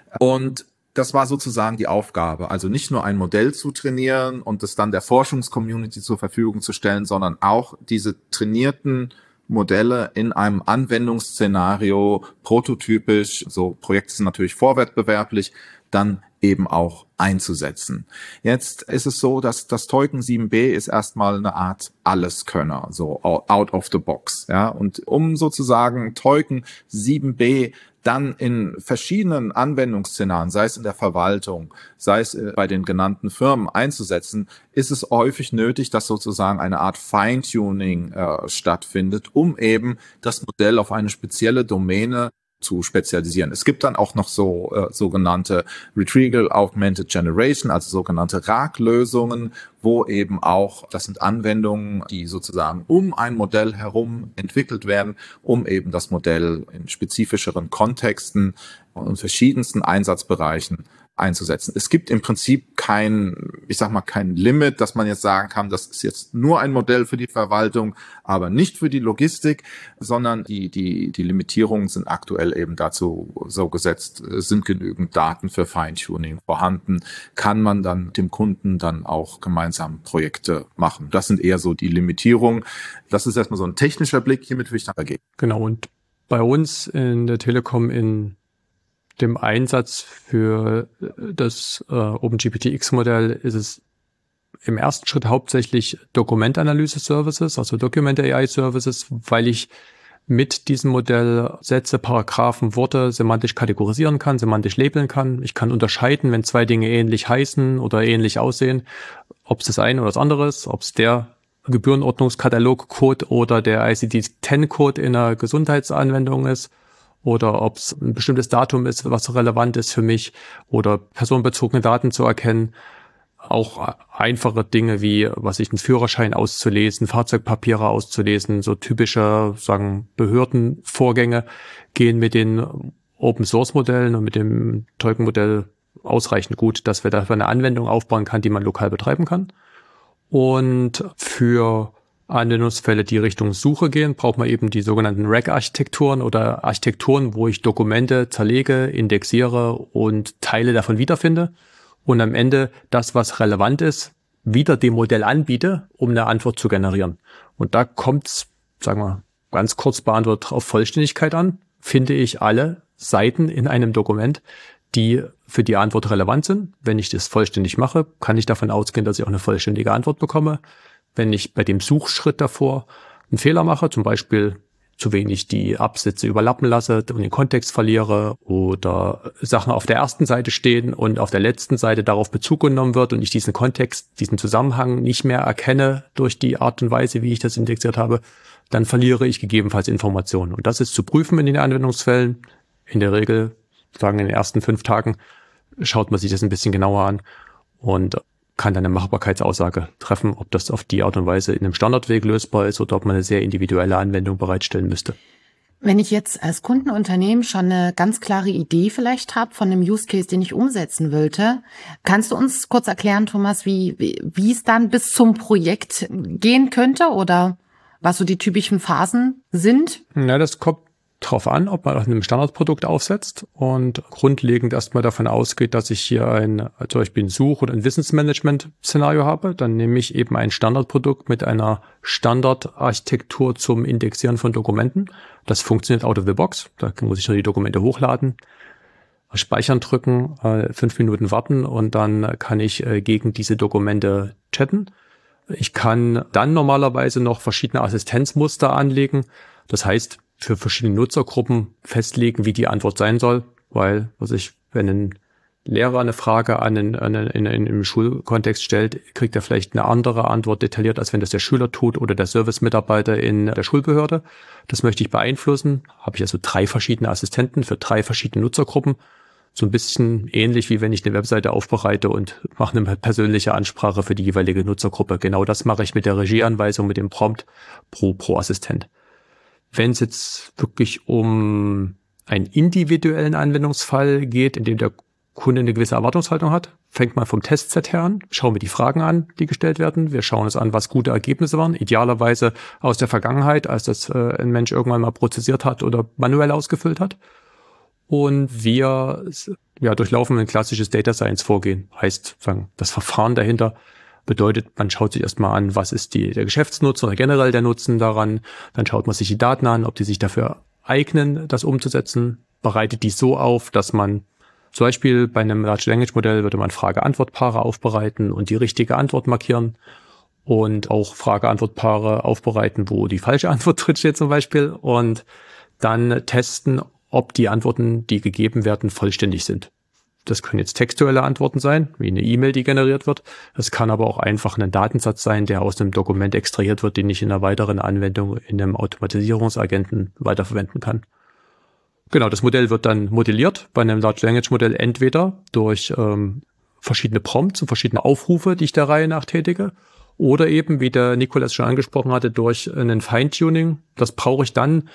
[SPEAKER 4] Und das war sozusagen die Aufgabe, also nicht nur ein Modell zu trainieren und es dann der Forschungscommunity zur Verfügung zu stellen, sondern auch diese trainierten Modelle in einem Anwendungsszenario prototypisch, so Projekte sind natürlich vorwettbewerblich, dann eben auch einzusetzen. Jetzt ist es so, dass das Token sieben B ist erstmal eine Art Alleskönner, so out of the box, ja, und um sozusagen Token sieben B dann in verschiedenen Anwendungsszenarien, sei es in der Verwaltung, sei es bei den genannten Firmen einzusetzen, ist es häufig nötig, dass sozusagen eine Art Feintuning äh, stattfindet, um eben das Modell auf eine spezielle Domäne zu spezialisieren. Es gibt dann auch noch so äh, sogenannte Retrieval Augmented Generation, also sogenannte R A G-Lösungen, wo eben auch, das sind Anwendungen, die sozusagen um ein Modell herum entwickelt werden, um eben das Modell in spezifischeren Kontexten und verschiedensten Einsatzbereichen einzusetzen. Es gibt im Prinzip kein, ich sag mal, kein Limit, dass man jetzt sagen kann, das ist jetzt nur ein Modell für die Verwaltung, aber nicht für die Logistik, sondern die, die, die Limitierungen sind aktuell eben dazu so gesetzt, sind genügend Daten für Feintuning vorhanden, kann man dann mit dem Kunden dann auch gemeinsam Projekte machen. Das sind eher so die Limitierungen. Das ist erstmal so ein technischer Blick, hiermit will ich dann dagegen.
[SPEAKER 5] Genau, und bei uns in der Telekom in dem Einsatz für das äh, OpenGPTX-Modell ist es im ersten Schritt hauptsächlich Dokumentanalyse-Services, also Document-A I-Services, weil ich mit diesem Modell Sätze, Paragraphen, Worte semantisch kategorisieren kann, semantisch labeln kann. Ich kann unterscheiden, wenn zwei Dinge ähnlich heißen oder ähnlich aussehen, ob es das eine oder das andere ist, ob es der Gebührenordnungskatalog-Code oder der I C D zehn Code in einer Gesundheitsanwendung ist, oder ob es ein bestimmtes Datum ist, was relevant ist für mich, oder personenbezogene Daten zu erkennen. Auch einfache Dinge wie, was ich, einen Führerschein auszulesen, Fahrzeugpapiere auszulesen, so typische, sagen, Behördenvorgänge gehen mit den Open-Source-Modellen und mit dem Token-Modell ausreichend gut, dass wir dafür eine Anwendung aufbauen kann, die man lokal betreiben kann. Und für Anwendungsfälle, die Richtung Suche gehen, braucht man eben die sogenannten R A G-Architekturen oder Architekturen, wo ich Dokumente zerlege, indexiere und Teile davon wiederfinde und am Ende das, was relevant ist, wieder dem Modell anbiete, um eine Antwort zu generieren. Und da kommt es, sagen wir, ganz kurz beantwortet auf Vollständigkeit an. Finde ich alle Seiten in einem Dokument, die für die Antwort relevant sind. Wenn ich das vollständig mache, kann ich davon ausgehen, dass ich auch eine vollständige Antwort bekomme. Wenn ich bei dem Suchschritt davor einen Fehler mache, zum Beispiel zu wenig die Absätze überlappen lasse und den Kontext verliere oder Sachen auf der ersten Seite stehen und auf der letzten Seite darauf Bezug genommen wird und ich diesen Kontext, diesen Zusammenhang nicht mehr erkenne durch die Art und Weise, wie ich das indexiert habe, dann verliere ich gegebenenfalls Informationen. Und das ist zu prüfen in den Anwendungsfällen. In der Regel, sagen in den ersten fünf Tagen, schaut man sich das ein bisschen genauer an und kann dann eine Machbarkeitsaussage treffen, ob das auf die Art und Weise in einem Standardweg lösbar ist oder ob man eine sehr individuelle Anwendung bereitstellen müsste.
[SPEAKER 3] Wenn ich jetzt als Kundenunternehmen schon eine ganz klare Idee vielleicht habe von einem Use Case, den ich umsetzen wollte, kannst du uns kurz erklären, Thomas, wie, wie, wie es dann bis zum Projekt gehen könnte oder was so die typischen Phasen sind?
[SPEAKER 5] Ja, das kommt drauf an, ob man auf einem Standardprodukt aufsetzt und grundlegend erstmal davon ausgeht, dass ich hier ein, zum Beispiel ein Such- oder ein Wissensmanagement-Szenario habe. Dann nehme ich eben ein Standardprodukt mit einer Standardarchitektur zum Indexieren von Dokumenten. Das funktioniert out of the box. Da muss ich nur die Dokumente hochladen, speichern drücken, fünf Minuten warten und dann kann ich gegen diese Dokumente chatten. Ich kann dann normalerweise noch verschiedene Assistenzmuster anlegen. Das heißt, für verschiedene Nutzergruppen festlegen, wie die Antwort sein soll, weil, was ich, wenn ein Lehrer eine Frage an einen, an einen, in, in, im Schulkontext stellt, kriegt er vielleicht eine andere Antwort detailliert, als wenn das der Schüler tut oder der Servicemitarbeiter in der Schulbehörde. Das möchte ich beeinflussen. Habe ich also drei verschiedene Assistenten für drei verschiedene Nutzergruppen. So ein bisschen ähnlich, wie wenn ich eine Webseite aufbereite und mache eine persönliche Ansprache für die jeweilige Nutzergruppe. Genau das mache ich mit der Regieanweisung, mit dem Prompt pro, pro Assistent. Wenn es jetzt wirklich um einen individuellen Anwendungsfall geht, in dem der Kunde eine gewisse Erwartungshaltung hat, fängt man vom Testset her an, schauen wir die Fragen an, die gestellt werden. Wir schauen uns an, was gute Ergebnisse waren, idealerweise aus der Vergangenheit, als das äh, ein Mensch irgendwann mal prozessiert hat oder manuell ausgefüllt hat. Und wir ja, durchlaufen ein klassisches Data Science Vorgehen. Heißt, sagen, das Verfahren dahinter bedeutet, man schaut sich erstmal an, was ist die, der Geschäftsnutzen oder generell der Nutzen daran. Dann schaut man sich die Daten an, ob die sich dafür eignen, das umzusetzen. Bereitet die so auf, dass man zum Beispiel bei einem Large Language Modell würde man Frage-Antwort-Paare aufbereiten und die richtige Antwort markieren und auch Frage-Antwort-Paare aufbereiten, wo die falsche Antwort drin steht zum Beispiel und dann testen, ob die Antworten, die gegeben werden, vollständig sind. Das können jetzt textuelle Antworten sein, wie eine E-Mail, die generiert wird. Es kann aber auch einfach ein Datensatz sein, der aus einem Dokument extrahiert wird, den ich in einer weiteren Anwendung in einem Automatisierungsagenten weiterverwenden kann. Genau, das Modell wird dann modelliert bei einem Large Language Modell entweder durch ähm, verschiedene Prompts und verschiedene Aufrufe, die ich der Reihe nach tätige, oder eben, wie der Nikolas schon angesprochen hatte, durch einen Feintuning. Das brauche ich dann,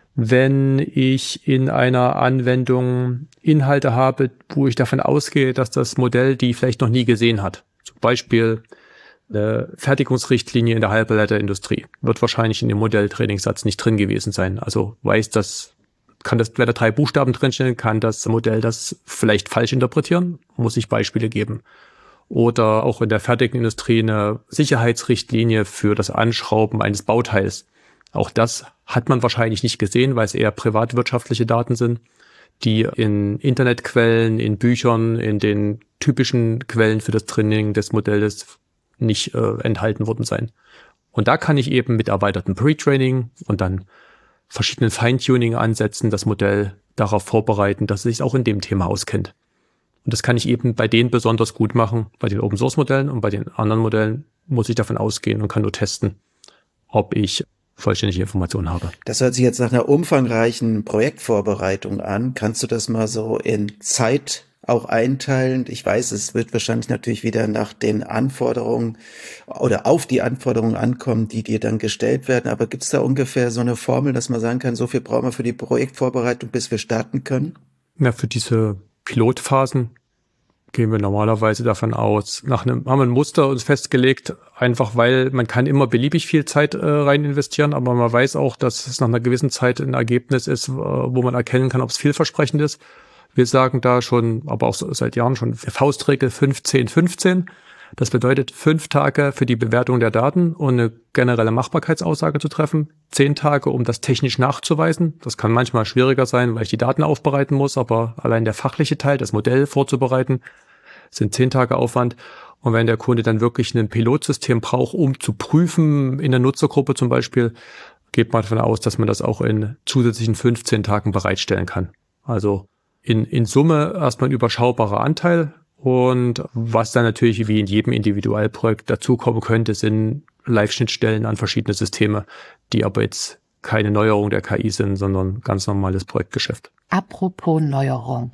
[SPEAKER 5] wenn ich in einer Anwendung Inhalte habe, wo ich davon ausgehe, dass das Modell die vielleicht noch nie gesehen hat. Zum Beispiel eine Fertigungsrichtlinie in der Halbleiterindustrie wird wahrscheinlich in dem Modelltrainingssatz nicht drin gewesen sein. Also weiß das, kann das, wenn da drei Buchstaben drinstehen, kann das Modell das vielleicht falsch interpretieren, muss ich Beispiele geben. Oder auch in der Fertigungsindustrie eine Sicherheitsrichtlinie für das Anschrauben eines Bauteils. Auch das hat man wahrscheinlich nicht gesehen, weil es eher privatwirtschaftliche Daten sind, die in Internetquellen, in Büchern, in den typischen Quellen für das Training des Modells nicht äh, enthalten worden sein. Und da kann ich eben mit erweitertem Pre-Training und dann verschiedenen Feintuning-Ansätzen das Modell darauf vorbereiten, dass es sich auch in dem Thema auskennt. Und das kann ich eben bei denen besonders gut machen, bei den Open-Source-Modellen, und bei den anderen Modellen muss ich davon ausgehen und kann nur testen, ob ich vollständige Informationen habe.
[SPEAKER 2] Das hört sich jetzt nach einer umfangreichen Projektvorbereitung an. Kannst du das mal so in Zeit auch einteilen? Ich weiß, es wird wahrscheinlich natürlich wieder nach den Anforderungen oder auf die Anforderungen ankommen, die dir dann gestellt werden. Aber gibt es da ungefähr so eine Formel, dass man sagen kann, so viel brauchen wir für die Projektvorbereitung, bis wir starten können?
[SPEAKER 5] Ja, für diese Pilotphasen gehen wir normalerweise davon aus, nach einem, haben wir ein Muster uns festgelegt, einfach weil man kann immer beliebig viel Zeit äh, rein investieren, aber man weiß auch, dass es nach einer gewissen Zeit ein Ergebnis ist, äh, wo man erkennen kann, ob es vielversprechend ist. Wir sagen da schon, aber auch seit Jahren schon, Faustregel fünfzehn fünfzehn. Das bedeutet fünf Tage für die Bewertung der Daten und eine generelle Machbarkeitsaussage zu treffen, zehn Tage, um das technisch nachzuweisen. Das kann manchmal schwieriger sein, weil ich die Daten aufbereiten muss, aber allein der fachliche Teil, das Modell vorzubereiten, sind zehn Tage Aufwand. Und wenn der Kunde dann wirklich ein Pilotsystem braucht, um zu prüfen, in der Nutzergruppe zum Beispiel, geht man davon aus, dass man das auch in zusätzlichen fünfzehn Tagen bereitstellen kann. Also in, in Summe erstmal ein überschaubarer Anteil. Und was dann natürlich wie in jedem Individualprojekt dazukommen könnte, sind Live-Schnittstellen an verschiedene Systeme, die aber jetzt keine Neuerung der K I sind, sondern ganz normales Projektgeschäft.
[SPEAKER 3] Apropos Neuerung.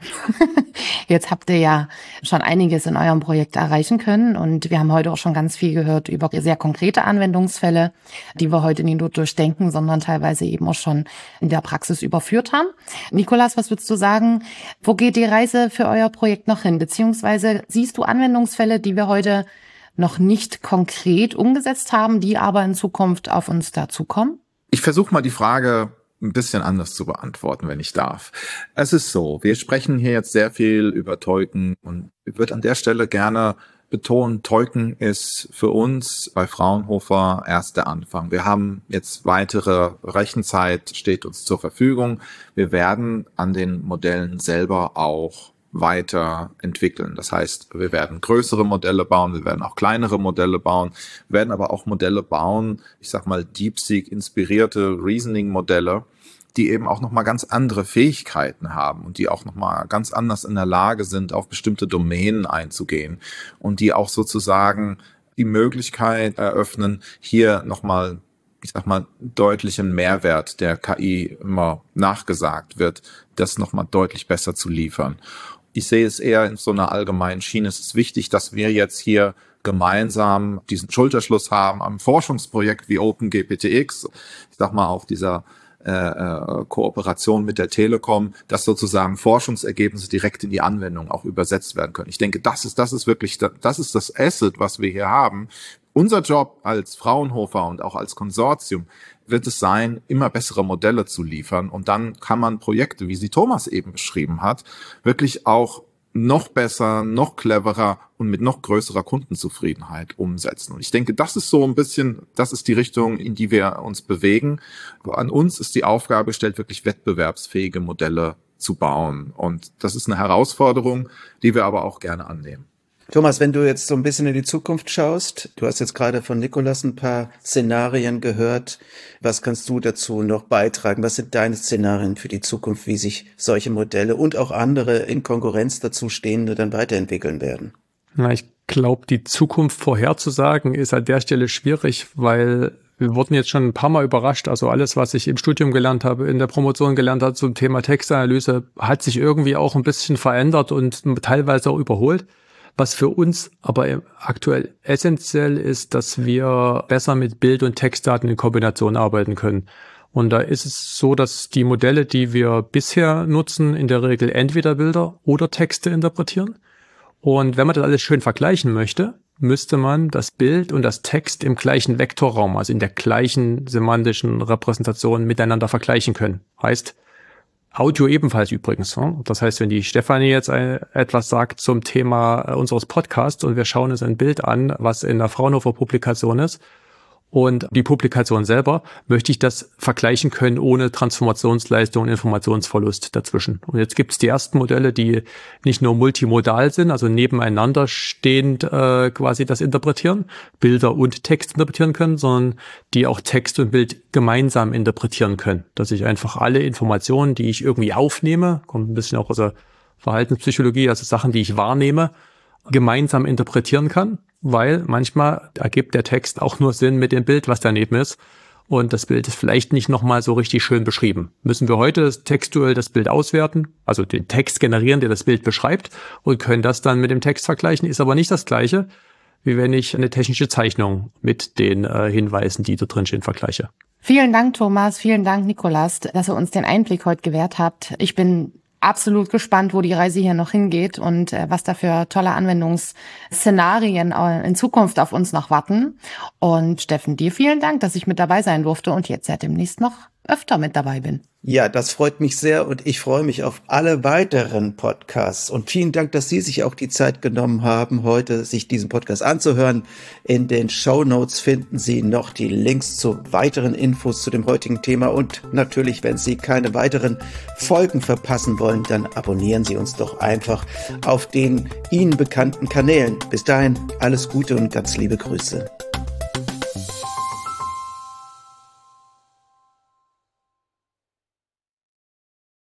[SPEAKER 3] Jetzt habt ihr ja schon einiges in eurem Projekt erreichen können und wir haben heute auch schon ganz viel gehört über sehr konkrete Anwendungsfälle, die wir heute nicht nur durchdenken, sondern teilweise eben auch schon in der Praxis überführt haben. Nikolas, was würdest du sagen, wo geht die Reise für euer Projekt noch hin? Beziehungsweise siehst du Anwendungsfälle, die wir heute noch nicht konkret umgesetzt haben, die aber in Zukunft auf uns dazukommen?
[SPEAKER 4] Ich versuche mal die Frage ein bisschen anders zu beantworten, wenn ich darf. Es ist so, wir sprechen hier jetzt sehr viel über Teuken und ich würde an der Stelle gerne betonen, Teuken ist für uns bei Fraunhofer erst der Anfang. Wir haben jetzt weitere Rechenzeit, steht uns zur Verfügung. Wir werden an den Modellen selber auch weiter entwickeln. Das heißt, wir werden größere Modelle bauen, wir werden auch kleinere Modelle bauen, wir werden aber auch Modelle bauen, ich sag mal DeepSeek-inspirierte Reasoning-Modelle, die eben auch nochmal ganz andere Fähigkeiten haben und die auch nochmal ganz anders in der Lage sind, auf bestimmte Domänen einzugehen und die auch sozusagen die Möglichkeit eröffnen, hier nochmal, ich sag mal, deutlichen Mehrwert der K I immer nachgesagt wird, das nochmal deutlich besser zu liefern. Ich sehe es eher in so einer allgemeinen Schiene. Es ist wichtig, dass wir jetzt hier gemeinsam diesen Schulterschluss haben am Forschungsprojekt wie OpenGPTX. Ich sag mal auch dieser äh, äh, Kooperation mit der Telekom, dass sozusagen Forschungsergebnisse direkt in die Anwendung auch übersetzt werden können. Ich denke, das ist, das ist wirklich, das ist das Asset, was wir hier haben. Unser Job als Fraunhofer und auch als Konsortium wird es sein, immer bessere Modelle zu liefern. Und dann kann man Projekte, wie sie Thomas eben beschrieben hat, wirklich auch noch besser, noch cleverer und mit noch größerer Kundenzufriedenheit umsetzen. Und ich denke, das ist so ein bisschen, das ist die Richtung, in die wir uns bewegen. An uns ist die Aufgabe gestellt, wirklich wettbewerbsfähige Modelle zu bauen. Und das ist eine Herausforderung, die wir aber auch gerne annehmen.
[SPEAKER 2] Thomas, wenn du jetzt so ein bisschen in die Zukunft schaust, du hast jetzt gerade von Nikolas ein paar Szenarien gehört. Was kannst du dazu noch beitragen? Was sind deine Szenarien für die Zukunft, wie sich solche Modelle und auch andere in Konkurrenz dazu stehende dann weiterentwickeln werden?
[SPEAKER 5] Na, ich glaube, die Zukunft vorherzusagen ist an der Stelle schwierig, weil wir wurden jetzt schon ein paar Mal überrascht. Also alles, was ich im Studium gelernt habe, in der Promotion gelernt habe zum Thema Textanalyse, hat sich irgendwie auch ein bisschen verändert und teilweise auch überholt. Was für uns aber aktuell essentiell ist, dass wir besser mit Bild- und Textdaten in Kombination arbeiten können. Und da ist es so, dass die Modelle, die wir bisher nutzen, in der Regel entweder Bilder oder Texte interpretieren. Und wenn man das alles schön vergleichen möchte, müsste man das Bild und das Text im gleichen Vektorraum, also in der gleichen semantischen Repräsentation miteinander vergleichen können. Heißt, Audio ebenfalls übrigens. Das heißt, wenn die Stefanie jetzt etwas sagt zum Thema unseres Podcasts und wir schauen uns ein Bild an, was in der Fraunhofer-Publikation ist, und die Publikation selber, möchte ich das vergleichen können ohne Transformationsleistung und Informationsverlust dazwischen. Und jetzt gibt es die ersten Modelle, die nicht nur multimodal sind, also nebeneinander stehend äh, quasi das interpretieren, Bilder und Text interpretieren können, sondern die auch Text und Bild gemeinsam interpretieren können. Dass ich einfach alle Informationen, die ich irgendwie aufnehme, kommt ein bisschen auch aus der Verhaltenspsychologie, also Sachen, die ich wahrnehme, gemeinsam interpretieren kann, weil manchmal ergibt der Text auch nur Sinn mit dem Bild, was daneben ist. Und das Bild ist vielleicht nicht nochmal so richtig schön beschrieben. Müssen wir heute textuell das Bild auswerten, also den Text generieren, der das Bild beschreibt, und können das dann mit dem Text vergleichen, ist aber nicht das Gleiche, wie wenn ich eine technische Zeichnung mit den äh, Hinweisen, die da drin stehen, vergleiche.
[SPEAKER 3] Vielen Dank, Thomas. Vielen Dank, Nikolas, dass ihr uns den Einblick heute gewährt habt. Ich bin absolut gespannt, wo die Reise hier noch hingeht und äh, was da für tolle Anwendungsszenarien äh, in Zukunft auf uns noch warten. Und Steffen, dir vielen Dank, dass ich mit dabei sein durfte und jetzt ja demnächst noch öfter mit dabei bin.
[SPEAKER 2] Ja, das freut mich sehr und ich freue mich auf alle weiteren Podcasts. Und vielen Dank, dass Sie sich auch die Zeit genommen haben, heute sich diesen Podcast anzuhören. In den Shownotes finden Sie noch die Links zu weiteren Infos zu dem heutigen Thema. Und natürlich, wenn Sie keine weiteren Folgen verpassen wollen, dann abonnieren Sie uns doch einfach auf den Ihnen bekannten Kanälen. Bis dahin, alles Gute und ganz liebe Grüße.